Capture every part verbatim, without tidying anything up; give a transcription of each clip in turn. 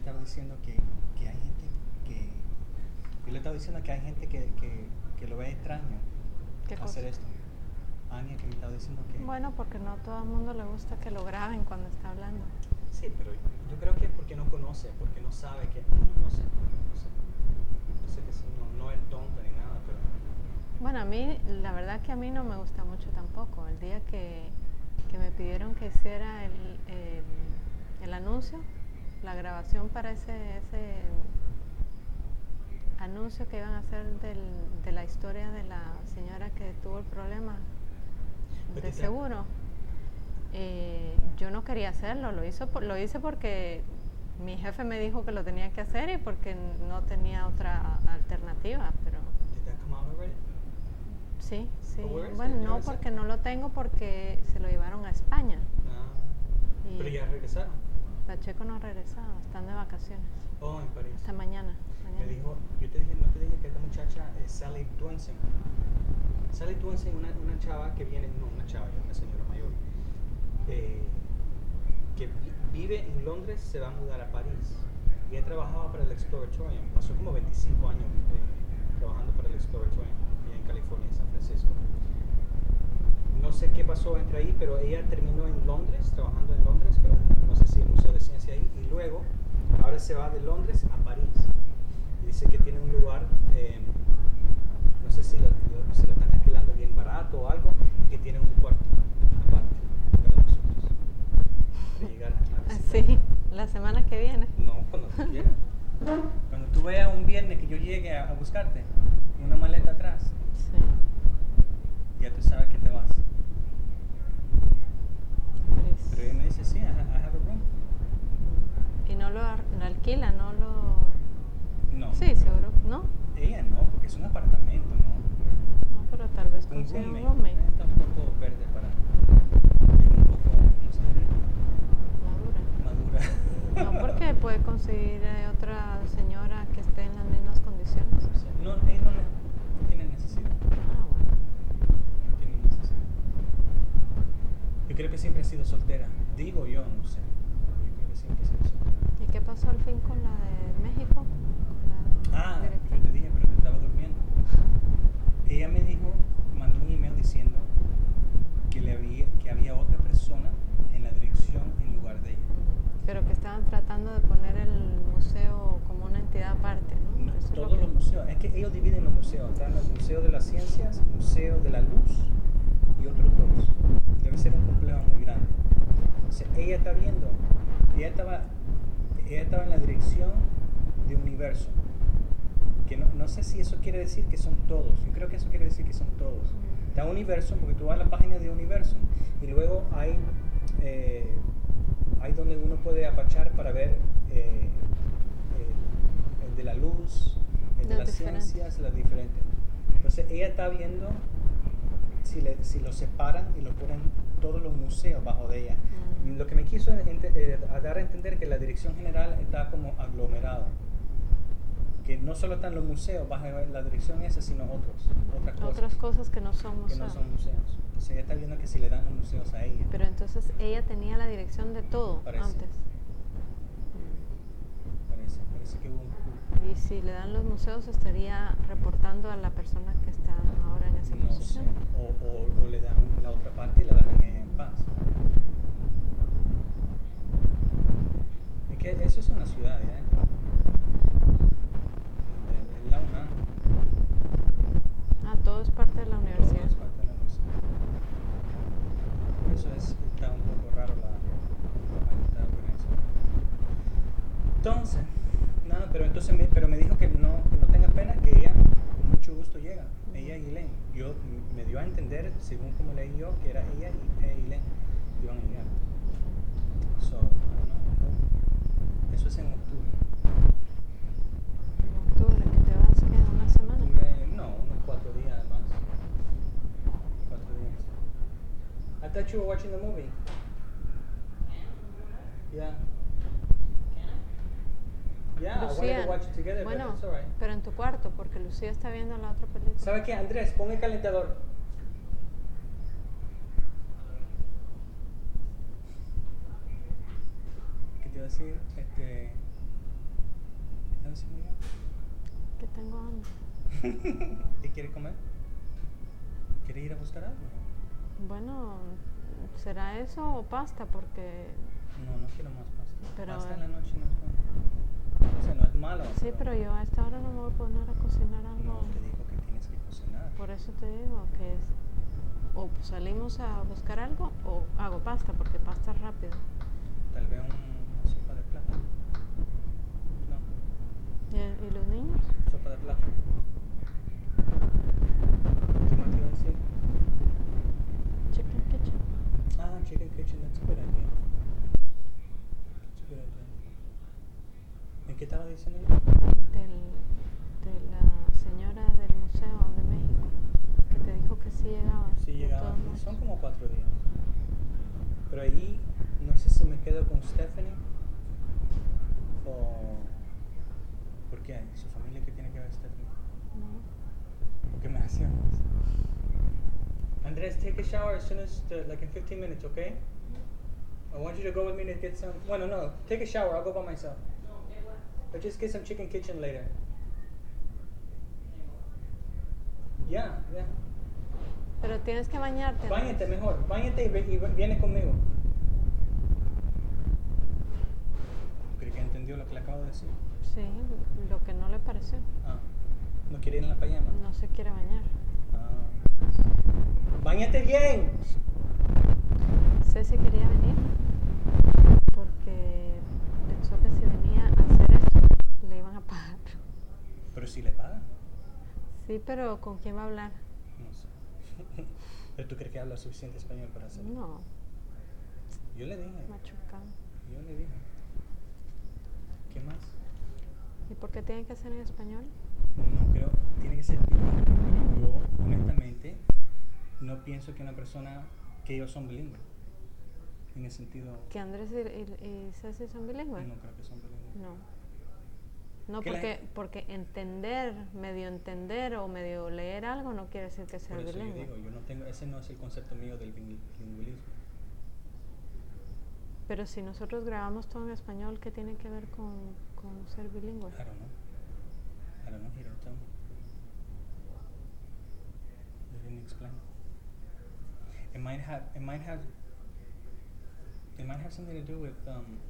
estaba diciendo que, que hay gente que... Yo le estaba diciendo que hay gente que, que, que lo ve extraño hacer esto. Ania que me estaba diciendo que... Bueno, porque no a todo el mundo le gusta que lo graben cuando está hablando. Sí, pero yo creo que es porque no conoce, porque no sabe que... No, no sé, no sé. No sé que si no, no es tonta ni nada, pero... Bueno, a mí, la verdad que a mí no me gusta mucho tampoco. El día que, que me pidieron que hiciera el, el, el anuncio, la grabación para ese, ese anuncio que iban a hacer del, de la historia de la señora que tuvo el problema de seguro, eh, yo no quería hacerlo, lo, hizo por, lo hice porque mi jefe me dijo que lo tenía que hacer y porque no tenía otra alternativa, pero... Did that come out already? Sí, sí. Oh, Bueno, no, porque no lo tengo porque se lo llevaron a España. Ah, pero ya regresaron. Pacheco no ha regresado, están de vacaciones. Oh, en París. Hasta mañana. mañana. Me dijo, yo te dije, no te dije que esta muchacha es Sally Duensing. Sally Duensing, una, una chava que viene, no, una chava, ya una señora mayor, eh, que vi, vive en Londres, se va a mudar a París. Y ella trabajaba para el Exploratorium, pasó como veinticinco años eh, trabajando para el Exploratorium, allá en California, en San Francisco. No sé qué pasó entre ahí, pero ella terminó en Londres, trabajando en Londres, pero no sé si el Museo de Ciencia ahí, y luego, ahora se va de Londres a París. Y dice que tiene un lugar, eh, no sé si lo, lo, se lo están alquilando bien barato o algo, y que tiene un cuarto aparte para nosotros, para llegar a visitar. Sí, la semana que viene. No, cuando tú quieras. Cuando tú veas un viernes que yo llegue a, a buscarte, una maleta atrás, sí. Ya tú sabes que te vas. París. Pero ella me dice, sí, I, I have a room. ¿Y no lo, lo alquila? ¿No lo...? No. Sí, seguro. ¿No? Ella no, porque es un apartamento, ¿no? No, pero tal vez Un consiga un roommate. roommate. Ella está un poco verde para... Digo, un poco, ¿cómo se diría? Madura. Madura. No, porque puede conseguir eh, otra señora que esté en las mismas condiciones. No, ella no, no tiene necesidad. Ah, bueno. No tiene necesidad. Yo creo que siempre ha sido soltera. Digo yo, no sé. Yo creo que siempre ha sido soltera. ¿Y qué pasó al fin con la de México? Con la Ah, directora. yo te dije, pero te estaba durmiendo. Ella me dijo, mandó un email diciendo que, le había, que había otra persona en la dirección en lugar de ella. Pero que estaban tratando de poner el museo como una entidad aparte, ¿no? No, Eso es todos lo que... los museos, es que ellos dividen los museos. Están los museos de las ciencias, museo de la luz y otros dos. Debe ser un complejo muy grande. Entonces, ella está viendo, ella estaba, ella estaba en la dirección de Universo. Que no, no sé si eso quiere decir que son todos. Yo creo que eso quiere decir que son todos. Está Universo, porque tú vas a la página de Universo y luego hay, eh, hay donde uno puede apachar para ver eh, eh, el de la luz, el de Las las diferentes. ciencias, las diferentes. Entonces ella está viendo si, le, si lo separan y lo ponen todos los museos bajo de ella. Mm. Lo que me quiso ente, eh, a dar a entender que la dirección general está como aglomerado. Que no solo están los museos bajo la dirección esa, sino otros, otras cosas. Otras cosas que no son Que museos. no son museos. Entonces ella está viendo que si le dan los museos a ella. Pero entonces ella tenía la dirección de todo Parece. antes. Parece, parece que hubo un... Y si le dan los museos, estaría reportando a la persona que está ahora en esa No sé. posición. O, o, o le dan la otra parte y la dejan en paz. Es que eso es una ciudad, ¿eh? Es la UNAM. Ah, todo es parte de la universidad. Todo es parte de la universidad. Por eso es, está un poco raro la, la organización. Entonces, nada, pero entonces me, pero me dijo que no, que no tenga pena, que ella con mucho gusto llega, uh-huh. Ella y Elaine. Yo, me dio a entender, según como leí yo, que era ella y eh, Elaine iban a llegar. So, I don't know. Eso es en octubre. En octubre, que te vas, ¿qué? ¿Una semana? Octubre, no, unos cuatro días más. Cuatro días. I thought you were watching the movie. Yeah. Yeah, I wanted Lucía, to watch it together, bueno, but it's all right. pero en tu cuarto, porque Lucía está viendo la otra película. ¿Sabe qué, Andrés? Pon el calentador. ¿Qué te iba a decir? Este... está diciendo yo? Que tengo hambre. ¿Y quiere comer? ¿Quiere ir a buscar algo? Bueno, ¿será eso o pasta? Porque... No, no quiero más pasta. Pero Pasta en la noche no es bueno. O sea, no es malo. Sí, pero yo a esta hora no me voy a poner a cocinar algo. No, te digo que tienes que cocinar. Por eso te digo que es, o salimos a buscar algo o hago pasta, porque pasta es rápido. Tal vez un, una sopa de plátano. No. ¿Y, y los niños? Sopa de plátano. ¿Qué más te iba a decir? Chicken kitchen. Ah, chicken kitchen, that's a good idea. That's a good idea. ¿En qué estaba diciendo yo? Del, de la señora del Museo de México, que te dijo que sí llegaba. Sí, de llegaba. todos modos. Son como cuatro días. Pero ahí, no sé si me quedo con Stephanie o... ¿Por qué? ¿Su familia qué tiene que ver Stephanie? No. ¿Por qué me hacíamos? Andres, take a shower as soon as, the, like in fifteen minutes, okay? I want you to go with me to get some... Bueno, no, take a shower, I'll go by myself. But just get some chicken kitchen later. Yeah, yeah. Pero tienes que bañarte. ¿no? Báñate mejor, báñate y, ve- y ve- vienes conmigo. ¿Cree que entendió lo que le acabo de decir? Sí, lo que no le pareció. Ah, ¿no quiere ir en la pijama? No se quiere bañar. Ah. ¡Báñate bien! Ceci quería venir porque pensó que si venía a hacer esto le iban a pagar. Pero si le pagan. Sí, pero ¿con quién va a hablar? No sé. ¿Pero tú crees que habla suficiente español para hacerlo? No, Yo le dije. machucado. Yo le dije. ¿Qué más? ¿Y por qué tiene que ser en español? No creo, tiene que ser bilingüe, pero yo, honestamente, no pienso que una persona, que ellos son bilingües, en el sentido... ¿Que Andrés y, y, y Ceci son bilingües? No creo que son bilingües. No. No, ¿Qué porque, la- porque entender, medio entender o medio leer algo no quiere decir que sea Por eso yo bilingüe. digo, yo no tengo, ese no es el concepto mío del bilingüismo. Pero si nosotros grabamos todo en español, ¿qué tiene que ver con, con ser bilingüe? I don't know. I don't know, he didn't tell me. They didn't explain. It might have, it might have, it might have something to do with um,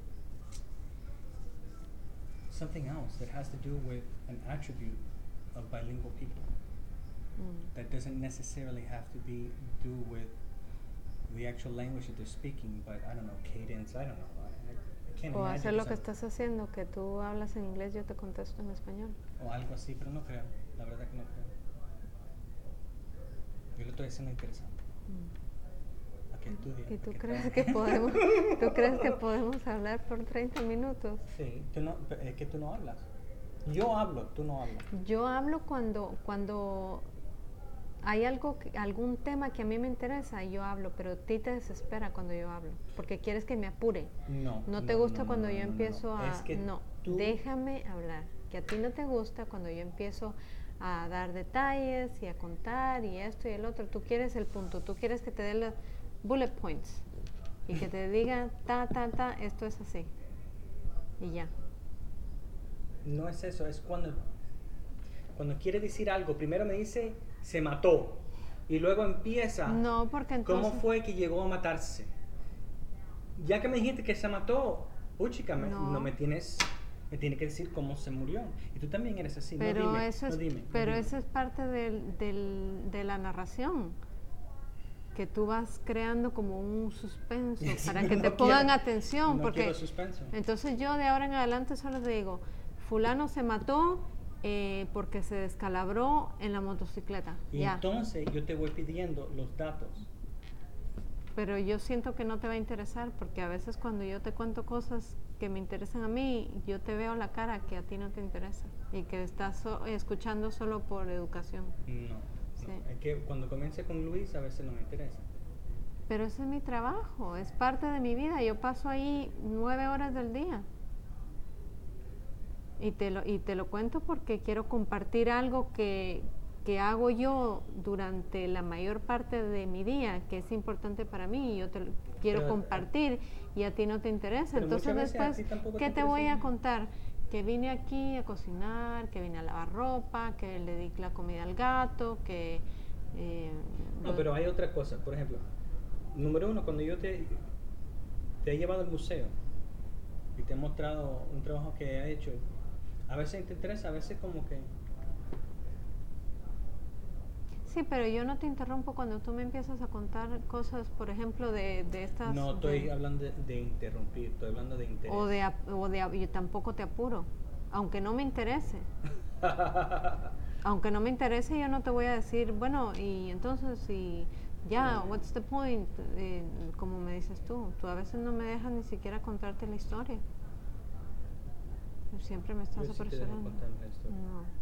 something else that has to do with an attribute of bilingual people. Mm. That doesn't necessarily have to be do with the actual language that they're speaking, but I don't know, cadence, I don't know. I, I can't O imagine hacer lo que some- estás haciendo, que tú hablas en inglés, yo te contesto en español. o algo así, pero no creo, la verdad que no creo. Yo lo estoy haciendo interesante. Mm. A que estudie. ¿Y a tú que crees trabaje. que podemos, tú crees que podemos hablar por treinta minutos? Sí, tú no, pero es que tú no hablas. Yo hablo, tú no hablas. Yo hablo cuando, cuando hay algo, que- algún tema que a mí me interesa, yo hablo, pero a ti te desespera cuando yo hablo, porque quieres que me apure. No. No te no, gusta no, cuando no, yo no, no, empiezo no. a... Es que no, tú- déjame hablar. Que a ti no te gusta cuando yo empiezo a dar detalles y a contar y esto y el otro. Tú quieres el punto, tú quieres que te dé los bullet points y que te diga, ta, ta, ta, esto es así. Y ya. No es eso, es cuando, cuando quiere decir algo, primero me dice, se mató. Y luego empieza, No, porque entonces... ¿cómo fue que llegó a matarse? Ya que me dijiste que se mató, uy chica, me- No. no me tienes, me tiene que decir cómo se murió. Y tú también eres así, Pero no dime, eso es, no dime. no pero dime. eso es parte del, del, de la narración, que tú vas creando como un suspenso Sí, para pero que no te pongan quiero- atención, no porque quiero suspenso. entonces yo de ahora en adelante solo te digo, fulano se mató eh, porque se descalabró en la motocicleta, Y ya. entonces yo te voy pidiendo los datos. Pero yo siento que no te va a interesar porque a veces cuando yo te cuento cosas que me interesan a mí, yo te veo la cara que a ti no te interesa y que estás so- escuchando solo por educación. No, no. Sí. Es que cuando comience con Luis a veces no me interesa. Pero ese es mi trabajo, es parte de mi vida. Yo paso ahí nueve horas del día. Y te lo, y te lo cuento porque quiero compartir algo que, que hago yo durante la mayor parte de mi día, que es importante para mí, y yo te lo quiero Pero, compartir y a ti no te interesa. pero Entonces muchas veces a después, ti tampoco ¿qué te te voy interesa. a contar? que vine aquí a cocinar, que vine a lavar ropa, que le di la comida al gato, que... Eh, no, pero hay otra cosa. Por ejemplo, número uno, cuando yo te, te he llevado al museo y te he mostrado un trabajo que he hecho, a veces te interesa, a veces como que... Sí, pero yo no te interrumpo cuando tú me empiezas a contar cosas, por ejemplo, de, de estas... No estoy de, hablando de, de interrumpir, estoy hablando de interés. O de, o de, yo tampoco te apuro, aunque no me interese. Aunque no me interese, yo no te voy a decir, bueno, y entonces, si ya, No. what's the point, eh, como me dices tú, tú a veces no me dejas ni siquiera contarte la historia. Siempre me estás Yo sí te dejo apresurando. contar la historia. No.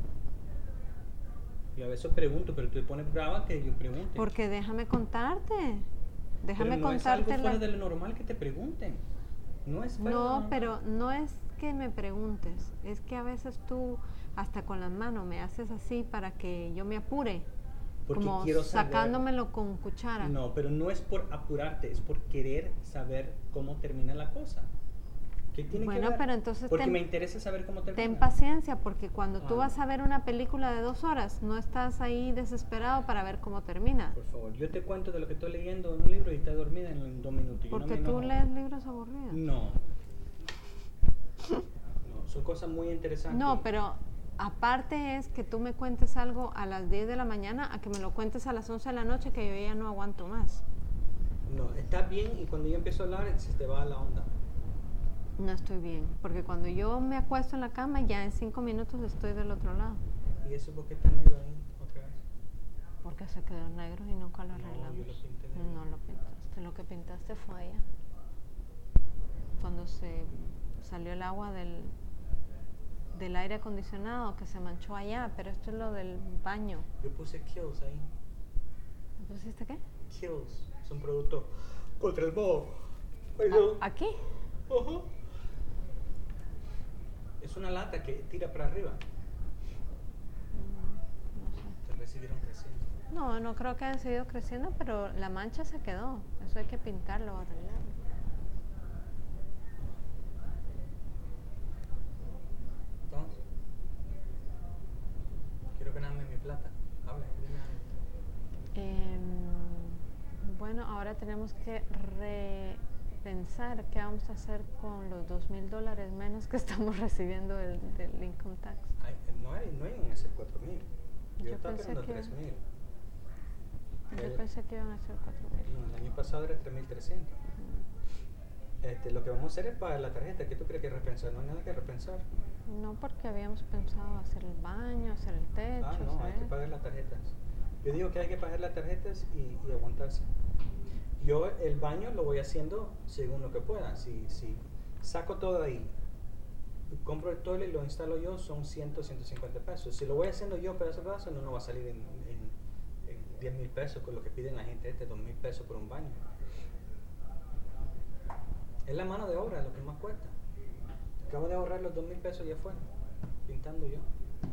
Y a veces pregunto, pero tú te pones brava que yo pregunte. Porque déjame contarte, déjame pero no contarte es algo fuera la... de lo normal que te pregunten. No es fuera de lo No, normal. pero no es que me preguntes, es que a veces tú hasta con las manos me haces así para que yo me apure, Porque como quiero saber- sacándomelo con cuchara. No, pero no es por apurarte, es por querer saber cómo termina la cosa. ¿Qué tiene Bueno, que ver? pero entonces Porque ten- me interesa saber cómo termina. Ten paciencia, porque cuando tú Ah, vas no. a ver una película de dos horas, no estás ahí desesperado para ver cómo termina. Por favor, yo te cuento de lo que estoy leyendo en un libro y estás dormida en dos minutos. Yo Porque no me tú enojo. lees libros aburridos. No. No, son cosas muy interesantes. No, pero aparte es que tú me cuentes algo a las diez de la mañana a que me lo cuentes a las once de la noche, que yo ya no aguanto más. No, está bien y cuando yo empiezo a hablar se te va la onda. No estoy bien, porque cuando yo me acuesto en la cama, ya en cinco minutos estoy del otro lado. ¿Y eso por qué está negro ahí otra vez? Porque se quedó negro y nunca lo No, yo arreglamos. lo pinté negro. No lo pintaste, lo que pintaste fue allá. Cuando se salió el agua del, del aire acondicionado, que se manchó allá, pero esto es lo del baño. Yo puse Kills ahí. ¿Pusiste qué? Kills, es un producto contra el moho. ¿A- ¿Aquí? Ajá. Es una lata que tira para arriba. No sé. Tal vez siguieron creciendo. No, no creo que hayan seguido creciendo, pero la mancha se quedó. Eso hay que pintarlo, arreglarlo. Entonces, quiero ganarme mi plata. Habla, dime algo. Eh, bueno, ahora tenemos que repensar qué vamos a hacer con los dos mil dólares menos que estamos recibiendo del, del income tax. Ay, no hay, no iban a ser cuatro mil. Yo, Yo estaba pensé esperando que- tres mil. Yo El- pensé que iban a ser cuatro mil. No, el año pasado era tres mil trescientos. Este, lo que vamos a hacer es pagar la tarjeta. ¿Qué tú crees que repensar? No hay nada que repensar. No, porque habíamos pensado hacer el baño, hacer el techo. Ah, no, hay hacer- que pagar las tarjetas. Yo digo que hay que pagar las tarjetas y, y aguantarse. Yo el baño lo voy haciendo según lo que pueda. Si, si saco todo ahí, compro el toilet y lo instalo yo, son cien, ciento cincuenta pesos. Si lo voy haciendo yo pedazo a pedazo, no, no va a salir en, en, en diez mil pesos con lo que piden la gente, este dos mil pesos por un baño. Es la mano de obra lo que más cuesta. Acabo de ahorrar los dos mil pesos ya fuera, pintando yo.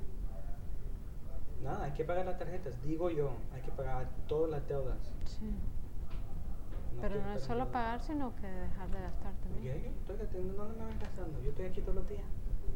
Nada, hay que pagar las tarjetas, digo yo, hay que pagar todas las deudas. Sí. No Pero quiero no es estar solo endeudado. pagar, sino que dejar de gastar Porque también. yo estoy gastando, ¿dónde me van gastando? Yo estoy aquí todos los días.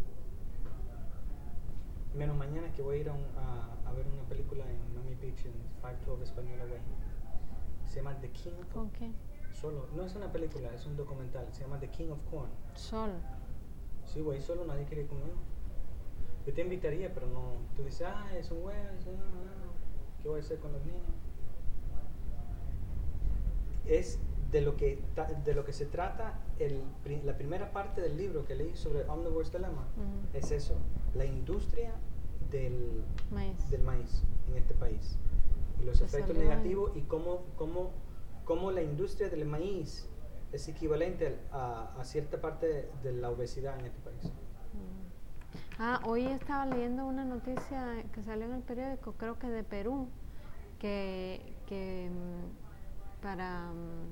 Menos mañana que voy a ir a, un- a, a ver una película en Miami Beach en quinientos doce Española Way. Se llama The King of ¿Con quién? Solo, no es una película, es un documental. Se llama The King of Corn. Sol. Sí, güey, solo nadie quiere ir conmigo. Yo te invitaría, pero no. Tú dices, ah, es un güey, es un- no, no. ¿Qué voy a hacer con los niños? Es de lo que, ta- de lo que se trata el, pri- la primera parte del libro que leí sobre Omnivore's Dilemma. Ujú. Es eso, la industria del, Maíz. del maíz en este país. Y los Te efectos salió negativos y cómo, cómo, cómo la industria del maíz es equivalente a, a cierta parte de la obesidad en este país. Mm. Ah, hoy estaba leyendo una noticia que salió en el periódico, creo que de Perú, que, que mm, para mm,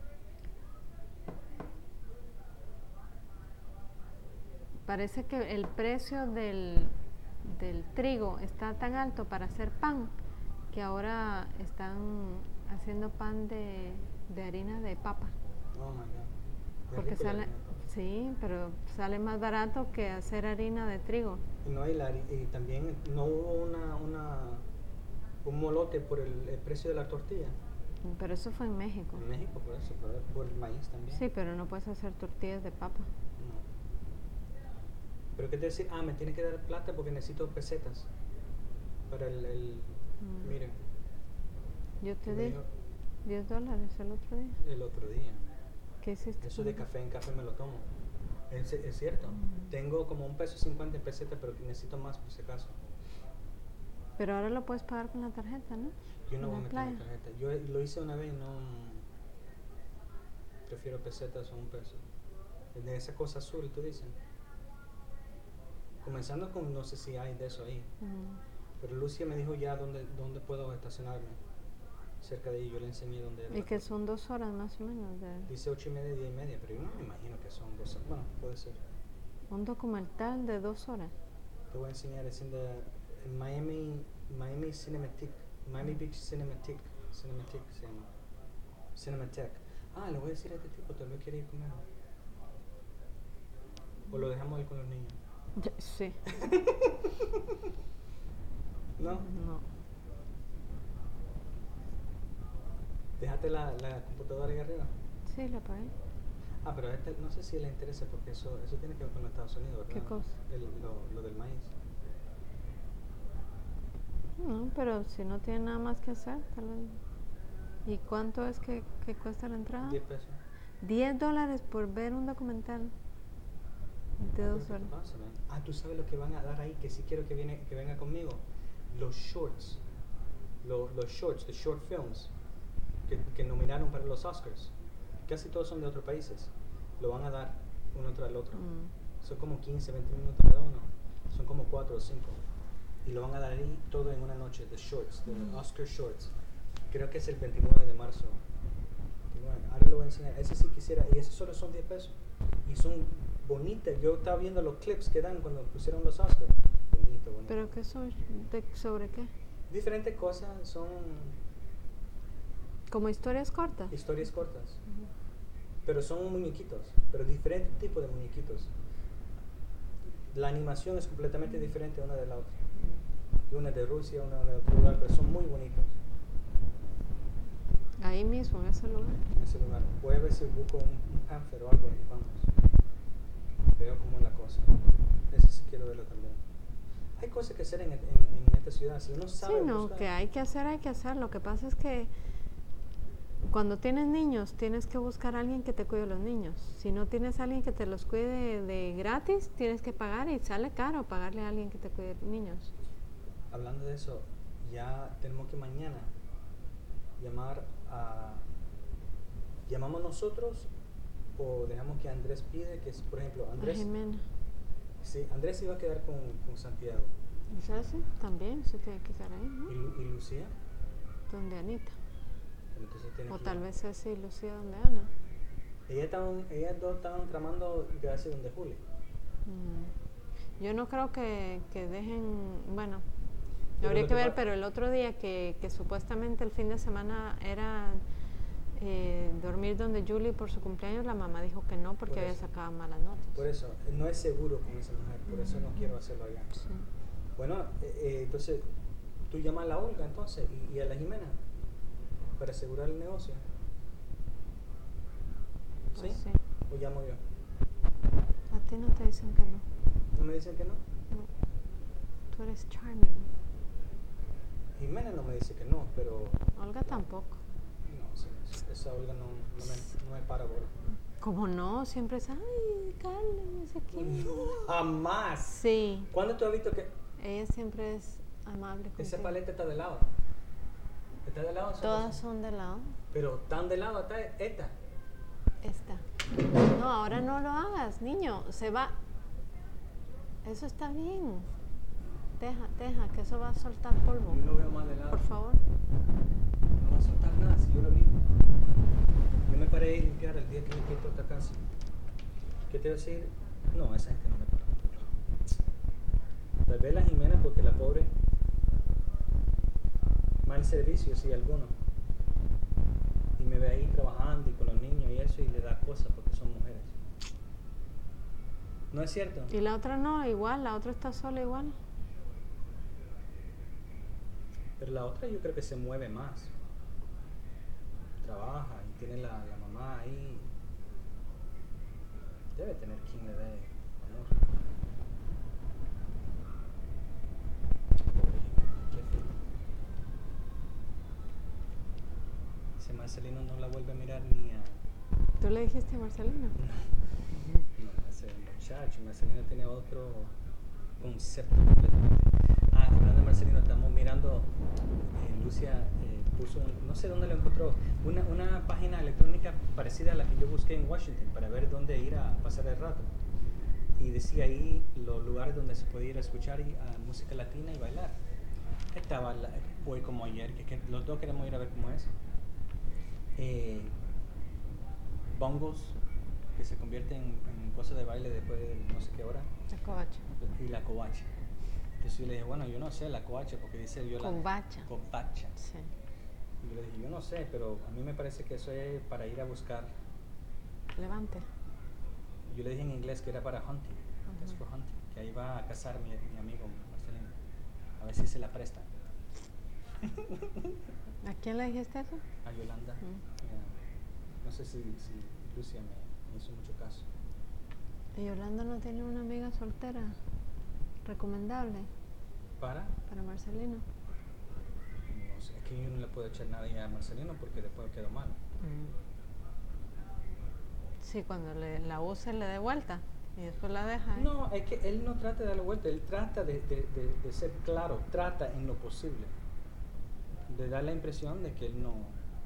parece que el precio del, del trigo está tan alto para hacer pan que ahora están haciendo pan de, de harina de papa. Oh my God. Es Porque rico la sale, harina. Sí, pero sale más barato que hacer harina de trigo. Y, no, y, la, y también no hubo una, una, un molote por el, el precio de la tortilla. Pero eso fue en México. En México, por eso, por, por el maíz también. Sí, pero no puedes hacer tortillas de papa. No. Pero qué te decir, ah, me tiene que dar plata porque necesito pesetas para el, el mm. Miren. Yo te di diez dólares el otro día. El otro día. ¿Qué hiciste? Eso de café en café me lo tomo. Es, es cierto. Mm. Tengo como un peso cincuenta en pesetas, pero necesito más por si acaso. Pero ahora lo puedes pagar con la tarjeta, ¿no? Yo no voy a meter la tarjeta. Yo lo hice una vez y no... Prefiero pesetas o un peso. De esa cosa azul, tú dices. Comenzando con, no sé si hay de eso ahí. Uh-huh. Pero Lucia me dijo ya dónde, dónde puedo estacionarme. Cerca de ahí, yo le enseñé dónde era. Y que son dos horas más o menos. De... Dice ocho y media, diez y media, pero yo no me imagino que son dos horas. Bueno, puede ser. Un documental de dos horas. Te voy a enseñar, es en, the, en Miami, Miami Cinematic, Miami Beach Cinematic, Cinematic se llama. Cinematic. Ah, le voy a decir a este tipo, tal vez quiere ir conmigo. O lo dejamos ir con los niños. Sí. ¿No? No. ¿Dejaste la, la computadora ahí arriba? Sí, la pagué. Ah, pero a este no sé si le interesa porque eso eso tiene que ver con los Estados Unidos, ¿verdad? ¿Qué cosa? El, lo, lo del maíz. No, pero si no tiene nada más que hacer, tal vez. ¿Y cuánto es que, que cuesta la entrada? diez pesos. diez dólares por ver un documental de Ah, dos horas. Pasa, ah, tú sabes lo que van a dar ahí, que si quiero que, viene, que venga conmigo. Los shorts. Lo, los shorts, the short films, que, que nominaron para los Oscars. Casi todos son de otros países. Lo van a dar uno tras el otro. Mm. Son como quince, veinte minutos cada uno. Son como cuatro o cinco. Y lo van a dar ahí todo en una noche, the shorts, the mm. Oscar shorts. Creo que es el veintinueve de marzo. veintinueve. Ahora lo voy a enseñar. Ese sí quisiera. Y esos solo son diez pesos. Y son bonitas. Yo estaba viendo los clips que dan cuando pusieron los Oscars. Bonito, bonito. ¿Pero qué son? De, ¿Sobre qué? Diferentes cosas. Son... ¿Como historias cortas? Historias cortas. Uh-huh. Pero son muñequitos. Pero diferentes tipos de muñequitos. La animación es completamente diferente una de la otra. Y una de Rusia, una de otro lugar. Pero son muy bonitos. Ahí mismo, en ese lugar. En ese lugar. Voy a ver si busco un, un pamphlet o algo y vamos. Veo cómo es la cosa. Ese sí quiero verlo también. Hay cosas que hacer en, en, en esta ciudad. Si uno sabe. Sí, no, buscar, que hay que hacer, hay que hacer. Lo que pasa es que cuando tienes niños, tienes que buscar a alguien que te cuide a los niños. Si no tienes a alguien que te los cuide de, de gratis, tienes que pagar y sale caro pagarle a alguien que te cuide niños. Hablando de eso, ya tenemos que mañana llamar a... ¿Llamamos nosotros o dejamos que Andrés pide? Que es, por ejemplo, Andrés... A Jimena. Sí, Andrés iba a quedar con, con Santiago. ¿Y Ceci? También se tiene que quedar ahí, ¿no? ¿Y, y Lucía? Donde Anita. Tiene o que tal ir. vez Ceci y Lucía donde Ana. Ellas, estaban, ellas dos estaban tramando quedarse donde Juli. Mm. Yo no creo que, que dejen... Bueno... Pero habría que ver, va... pero el otro día que, que supuestamente el fin de semana era eh, dormir donde Julie por su cumpleaños, la mamá dijo que no porque había sacado malas notas. Por eso, no es seguro con esa mujer, por eso no quiero hacerlo allá. Sí. Bueno, eh, eh, entonces, tú llamas a la Olga entonces y, y a la Jimena para asegurar el negocio. Pues ¿Sí? ¿Sí? ¿O llamo yo? A ti no te dicen que no. ¿No me dicen que no? No. Tú eres charming. Jimena no me dice que no, pero... Olga tampoco. No, sí, esa Olga no, no, me, no me para bola. ¿Cómo no? Siempre es, ay, Carla, no sé qué. ¡Jamás! Sí. ¿Cuándo tú has visto que...? Ella siempre es amable contigo. Esa paleta está de lado. ¿Está de lado? Todas son de lado. Pero tan de lado está esta. Esta. No, ahora no lo hagas, niño. Se va. Eso está bien. Deja, deja, que eso va a soltar polvo. Yo lo veo más de lado. Por favor. No va a soltar nada si yo lo vi. Yo me paré a limpiar el día que limpié toda esta casa. ¿Qué te iba a decir? No, esa gente no me para. Tal vez la Jimena, porque la pobre... Mal servicio, sí, alguno. Y me ve ahí trabajando y con los niños y eso, y le da cosas porque son mujeres. ¿No es cierto? Y la otra no, igual, la otra está sola igual. Pero la otra yo creo que se mueve más. Trabaja y tiene la, la mamá ahí. Debe tener quien le dé amor. Pobre, qué feo. Ese Marcelino no la vuelve a mirar ni a... ¿Tú le dijiste a Marcelino? No, ese muchacho, Marcelino tiene otro concepto completamente. Ah, hablando de Marcelino, estamos mirando, eh, Lucia eh, puso, un, no sé dónde lo encontró, una, una página electrónica parecida a la que yo busqué en Washington para ver dónde ir a pasar el rato. Y decía ahí los lugares donde se puede ir a escuchar y, a música latina y bailar. Estaba la, hoy como ayer, que, que los dos queremos ir a ver cómo es. Eh, bongos que se convierten en, en cosas de baile después de no sé qué hora. La covacha. Y la covacha. Entonces yo le dije, bueno, yo no sé la covacha porque dice yo la Covacha. covacha. Sí. Y yo le dije, yo no sé, pero a mí me parece que eso es para ir a buscar. Levante. Yo le dije en inglés que era para hunting, Uh-huh. that's for hunting, que ahí va a cazar mi, mi amigo Marcelino. A ver si se la presta. ¿A quién le dijiste eso? A Yolanda. Mm. Yeah. No sé si, si Lucia me, me hizo mucho caso. ¿Y Yolanda no tiene una amiga soltera recomendable ¿Para? para Marcelino? No sé, es que yo no le puedo echar nada a Marcelino porque después quedó mal. Mm. Sí, cuando le, la use le dé vuelta y después la deja. ¿eh? No, es que él no trata de darle vuelta, él trata de, de, de, de ser claro, trata en lo posible de dar la impresión de que él no...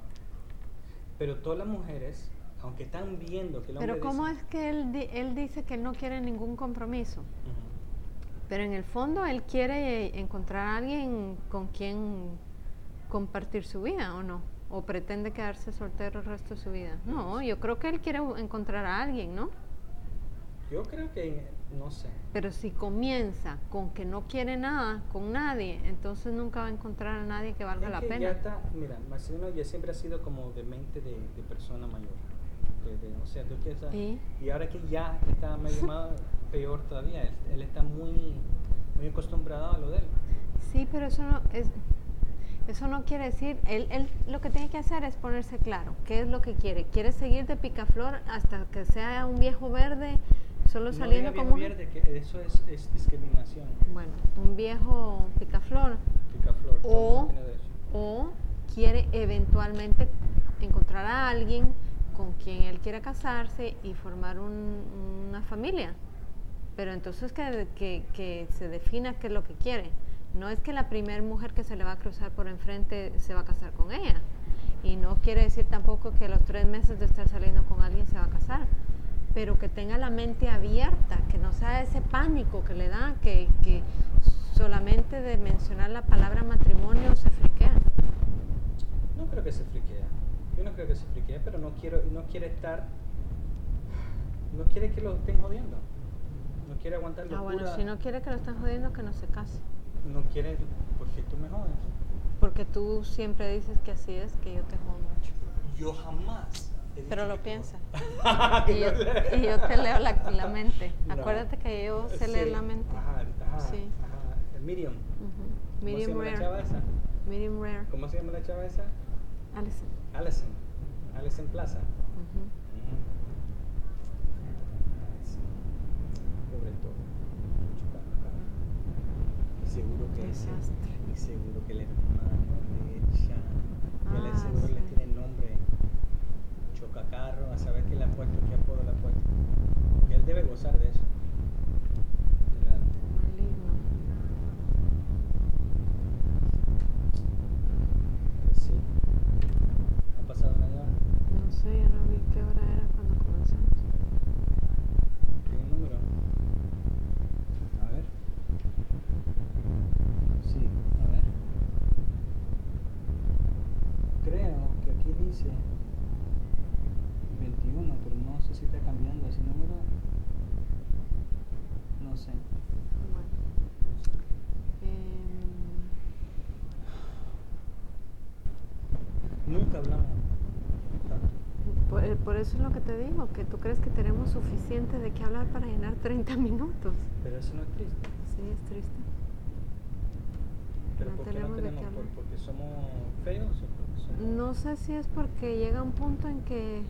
Pero todas las mujeres, aunque están viendo que el hombre Pero ¿cómo dice, es que él, di- él dice que no quiere ningún compromiso? uh-huh. Pero en el fondo él quiere encontrar a alguien con quien compartir su vida, ¿o no? ¿O pretende quedarse soltero el resto de su vida? No, yo creo que él quiere encontrar a alguien, ¿no? Yo creo que, no sé. Pero si comienza con que no quiere nada con nadie, entonces nunca va a encontrar a nadie que valga Es la que pena. ya está, mira, Marcelino ya siempre ha sido como de mente de, de persona mayor. De, de, o sea, tú piensas, ¿Y? y ahora que ya está medio más peor todavía, él, él está muy, muy acostumbrado a lo de él. Sí, pero eso no es, eso no quiere decir, él, él lo que tiene que hacer es ponerse claro, qué es lo que quiere. ¿Quiere seguir de picaflor hasta que sea un viejo verde, solo No saliendo diga como... viejo verde, que eso es, es discriminación. Bueno, un viejo picaflor. Picaflor, todo el O, mundo tiene derecho. o quiere eventualmente encontrar a alguien con quien él quiera casarse y formar un, una familia. Pero entonces que, que, que se defina qué es lo que quiere. No es que la primera mujer que se le va a cruzar por enfrente se va a casar con ella. Y no quiere decir tampoco que a los tres meses de estar saliendo con alguien se va a casar. Pero que tenga la mente abierta, que no sea ese pánico que le da, que, que solamente de mencionar la palabra matrimonio se friquea. No creo que se friquea. Yo no creo que se friquea, pero no quiero, no quiere estar, no quiere que lo estén jodiendo. No quiere aguantar Ah, locura. bueno, si no quiere que lo estén jodiendo, que no se case. No quiere, porque tú me jodes. Porque tú siempre dices que así es, que yo te jodo mucho. Yo jamás he dicho Pero que lo tú- piensas. Que Y yo, no- y yo te leo la, la mente. No. Acuérdate que yo sé leer Sí. la mente. Ajá, ajá, Sí. ajá. El medium. Ujú. ¿Cómo se Medium llama la rare. chava esa? Medium rare. ¿Cómo se llama la chava esa? Alison. Allison. Allison Plaza. Ujú. Pobre todo. Chocando carro. Y seguro que Desastre. y seguro que el hermano le echa. Él Ah, seguro sí. le tiene nombre. Chocacarro, a saber qué le ha puesto, qué apodo le ha puesto. Porque él debe gozar de eso. De la- Maligno. Pues sí. ¿Ha pasado una hora? No sé, ya no vi qué hora era cuando comenzamos. ¿Tiene un número? A ver. Sí, a ver. Creo que aquí dice veintiuno, pero no sé si está cambiando ese número. No sé. Bueno. Em, Nunca hablamos tanto. Por, por eso es lo que te digo, que tú crees que tenemos suficiente de qué hablar para llenar treinta minutos. Pero eso no es triste. Sí, es triste. ¿Pero no por qué no tenemos de tenemos? qué ¿Por, hablar. ¿Porque somos feos o porque somos...? No sé si es porque llega un punto en que...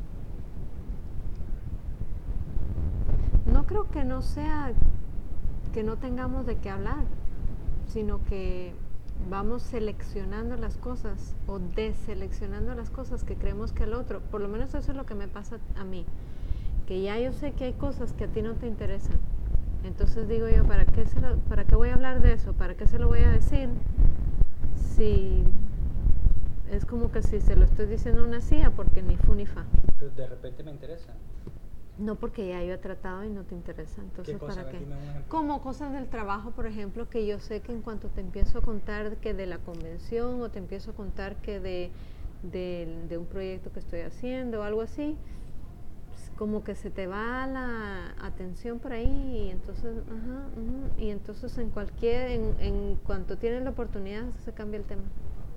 No creo que no sea que no tengamos de qué hablar, sino que vamos seleccionando las cosas o deseleccionando las cosas que creemos que el otro, por lo menos eso es lo que me pasa a mí, que ya yo sé que hay cosas que a ti no te interesan. Entonces digo yo, ¿para qué, se lo, ¿para qué voy a hablar de eso? ¿Para qué se lo voy a decir? Si es como que si se lo estoy diciendo a una C I A, porque ni fu ni fa. Pero de repente me interesa. No, porque ya yo he tratado y no te interesa. Entonces, ¿Qué cosa? ¿para qué? Dime un ejemplo. Como cosas del trabajo, por ejemplo, que yo sé que en cuanto te empiezo a contar que de la convención o te empiezo a contar que de, de, de un proyecto que estoy haciendo o algo así, pues como que se te va la atención por ahí y entonces, ajá, uh-huh, y entonces en cualquier, en, en cuanto tienes la oportunidad se cambia el tema.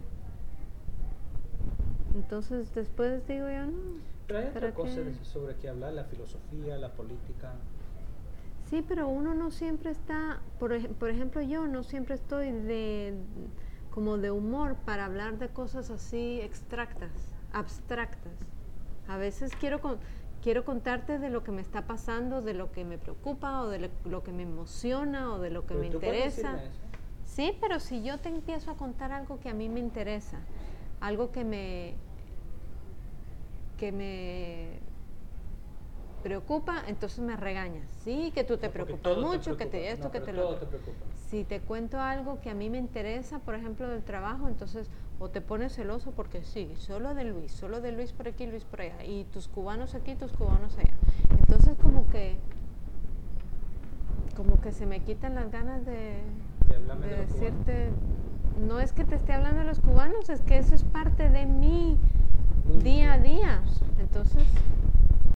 Entonces después digo yo, no. Pero hay otra cosa de, sobre qué hablar, la filosofía, la política. Sí, pero uno no siempre está, por, ej por ejemplo yo no siempre estoy de como de humor para hablar de cosas así extractas, abstractas. A veces quiero, con, quiero contarte de lo que me está pasando, de lo que me preocupa o de lo, lo que me emociona o de lo que ¿Pero me tú puedes interesa. decirme eso? Sí, pero si yo te empiezo a contar algo que a mí me interesa, algo que me... que me preocupa, entonces me regañas. Sí, que tú te No, preocupas mucho, te que te esto, no, que te todo lo te preocupa. Si te cuento algo que a mí me interesa, por ejemplo, del trabajo, entonces o te pones celoso porque sí, solo de Luis, solo de Luis por aquí, Luis por allá, y tus cubanos aquí, tus cubanos allá. Entonces como que como que se me quitan las ganas de, de, de, de decirte, no es que te esté hablando de los cubanos, es que eso es parte de mí,